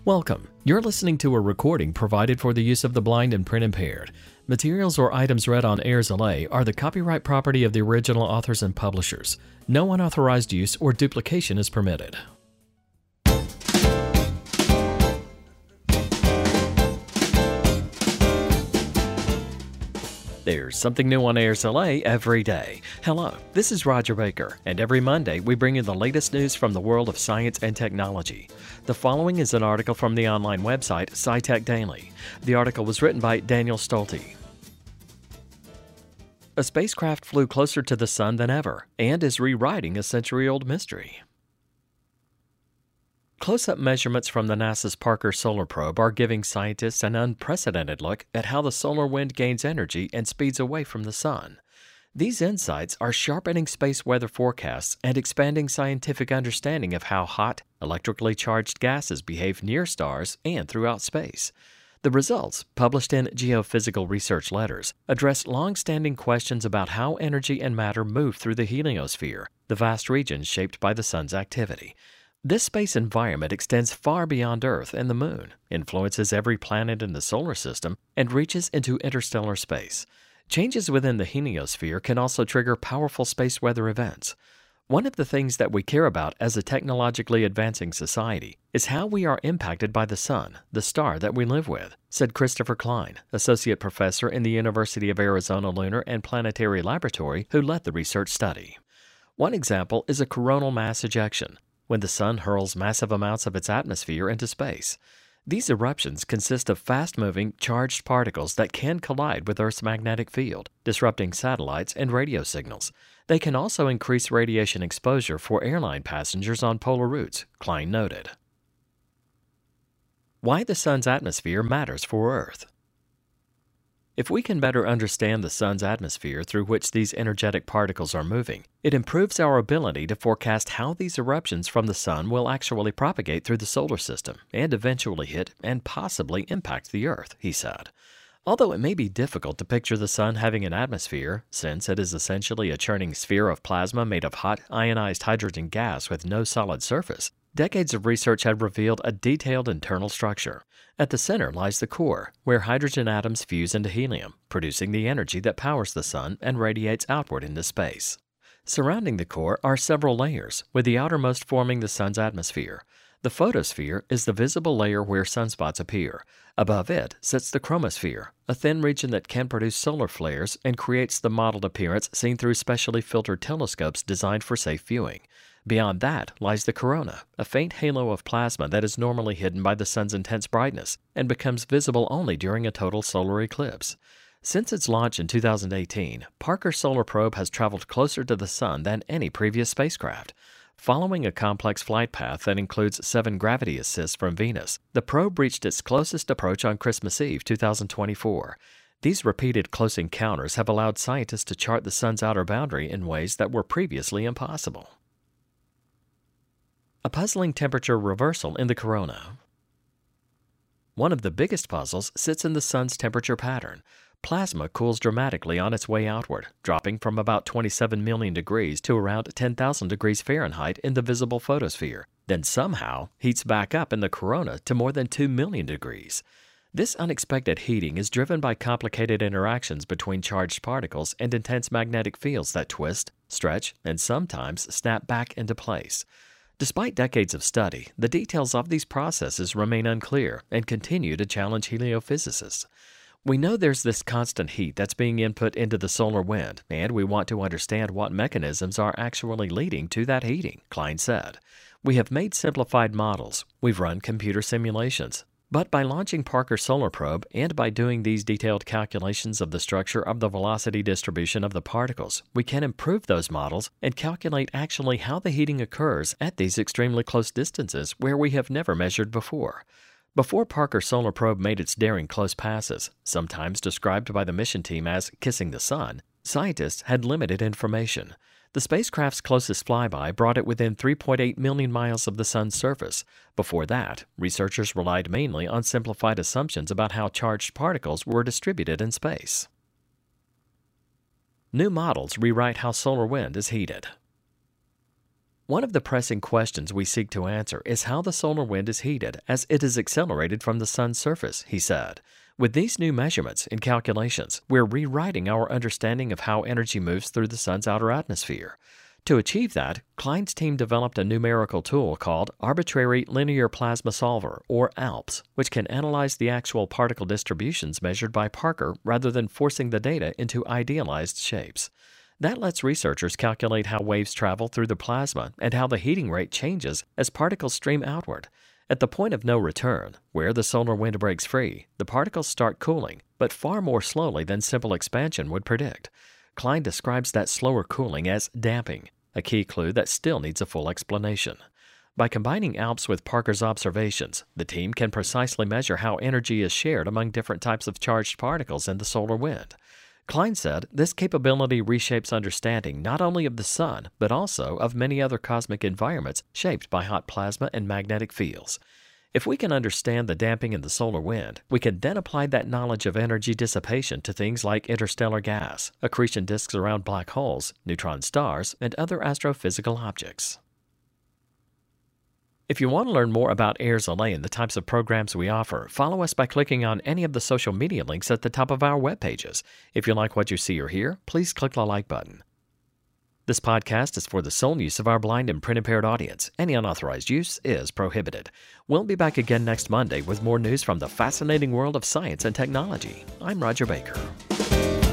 Welcome. You're listening to a recording provided for the use of the blind and print impaired. Materials or items read on Airs LA are the copyright property of the original authors and publishers. No unauthorized use or duplication is permitted. There's something new on Airs LA every day. Hello, this is Roger Baker, and every Monday we bring you the latest news from the world of science and technology. The following is an article from the online website SciTech Daily. The article was written by Daniel Stolte. A spacecraft flew closer to the sun than ever and is rewriting a century-old mystery. Close-up measurements from the NASA's Parker Solar Probe are giving scientists an unprecedented look at how the solar wind gains energy and speeds away from the sun. These insights are sharpening space weather forecasts and expanding scientific understanding of how hot, electrically charged gases behave near stars and throughout space. The results, published in Geophysical Research Letters, address long-standing questions about how energy and matter move through the heliosphere, the vast region shaped by the sun's activity. This space environment extends far beyond Earth and the Moon, influences every planet in the solar system, and reaches into interstellar space. Changes within the heliosphere can also trigger powerful space weather events. One of the things that we care about as a technologically advancing society is how we are impacted by the sun, the star that we live with, said Christopher Klein, associate professor in the University of Arizona Lunar and Planetary Laboratory, who led the research study. One example is a coronal mass ejection, when the sun hurls massive amounts of its atmosphere into space. These eruptions consist of fast-moving, charged particles that can collide with Earth's magnetic field, disrupting satellites and radio signals. They can also increase radiation exposure for airline passengers on polar routes, Klein noted. Why the sun's atmosphere matters for Earth. If we can better understand the sun's atmosphere through which these energetic particles are moving, it improves our ability to forecast how these eruptions from the sun will actually propagate through the solar system and eventually hit and possibly impact the Earth, he said. Although it may be difficult to picture the sun having an atmosphere, since it is essentially a churning sphere of plasma made of hot, ionized hydrogen gas with no solid surface, decades of research have revealed a detailed internal structure. At the center lies the core, where hydrogen atoms fuse into helium, producing the energy that powers the sun and radiates outward into space. Surrounding the core are several layers, with the outermost forming the sun's atmosphere. The photosphere is the visible layer where sunspots appear. Above it sits the chromosphere, a thin region that can produce solar flares and creates the mottled appearance seen through specially filtered telescopes designed for safe viewing. Beyond that lies the corona, a faint halo of plasma that is normally hidden by the sun's intense brightness and becomes visible only during a total solar eclipse. Since its launch in 2018, Parker Solar Probe has traveled closer to the sun than any previous spacecraft. Following a complex flight path that includes 7 gravity assists from Venus, the probe reached its closest approach on Christmas Eve 2024. These repeated close encounters have allowed scientists to chart the sun's outer boundary in ways that were previously impossible. A puzzling temperature reversal in the corona. One of the biggest puzzles sits in the sun's temperature pattern. Plasma cools dramatically on its way outward, dropping from about 27 million degrees to around 10,000 degrees Fahrenheit in the visible photosphere, then somehow heats back up in the corona to more than 2 million degrees. This unexpected heating is driven by complicated interactions between charged particles and intense magnetic fields that twist, stretch, and sometimes snap back into place. Despite decades of study, the details of these processes remain unclear and continue to challenge heliophysicists. We know there's this constant heat that's being input into the solar wind, and we want to understand what mechanisms are actually leading to that heating, Klein said. We have made simplified models, we've run computer simulations, but by launching Parker Solar Probe and by doing these detailed calculations of the structure of the velocity distribution of the particles, we can improve those models and calculate actually how the heating occurs at these extremely close distances where we have never measured before. Before Parker Solar Probe made its daring close passes, sometimes described by the mission team as kissing the sun, scientists had limited information. The spacecraft's closest flyby brought it within 3.8 million miles of the sun's surface. Before that, researchers relied mainly on simplified assumptions about how charged particles were distributed in space. New models rewrite how solar wind is heated. One of the pressing questions we seek to answer is how the solar wind is heated as it is accelerated from the sun's surface, he said. With these new measurements and calculations, we're rewriting our understanding of how energy moves through the sun's outer atmosphere. To achieve that, Klein's team developed a numerical tool called Arbitrary Linear Plasma Solver, or ALPS, which can analyze the actual particle distributions measured by Parker rather than forcing the data into idealized shapes. That lets researchers calculate how waves travel through the plasma and how the heating rate changes as particles stream outward. At the point of no return, where the solar wind breaks free, the particles start cooling, but far more slowly than simple expansion would predict. Klein describes that slower cooling as damping, a key clue that still needs a full explanation. By combining ALPS with Parker's observations, the team can precisely measure how energy is shared among different types of charged particles in the solar wind. Klein said this capability reshapes understanding not only of the sun, but also of many other cosmic environments shaped by hot plasma and magnetic fields. If we can understand the damping in the solar wind, we can then apply that knowledge of energy dissipation to things like interstellar gas, accretion disks around black holes, neutron stars, and other astrophysical objects. If you want to learn more about Airs LA and the types of programs we offer, follow us by clicking on any of the social media links at the top of our web pages. If you like what you see or hear, please click the like button. This podcast is for the sole use of our blind and print-impaired audience. Any unauthorized use is prohibited. We'll be back again next Monday with more news from the fascinating world of science and technology. I'm Roger Baker.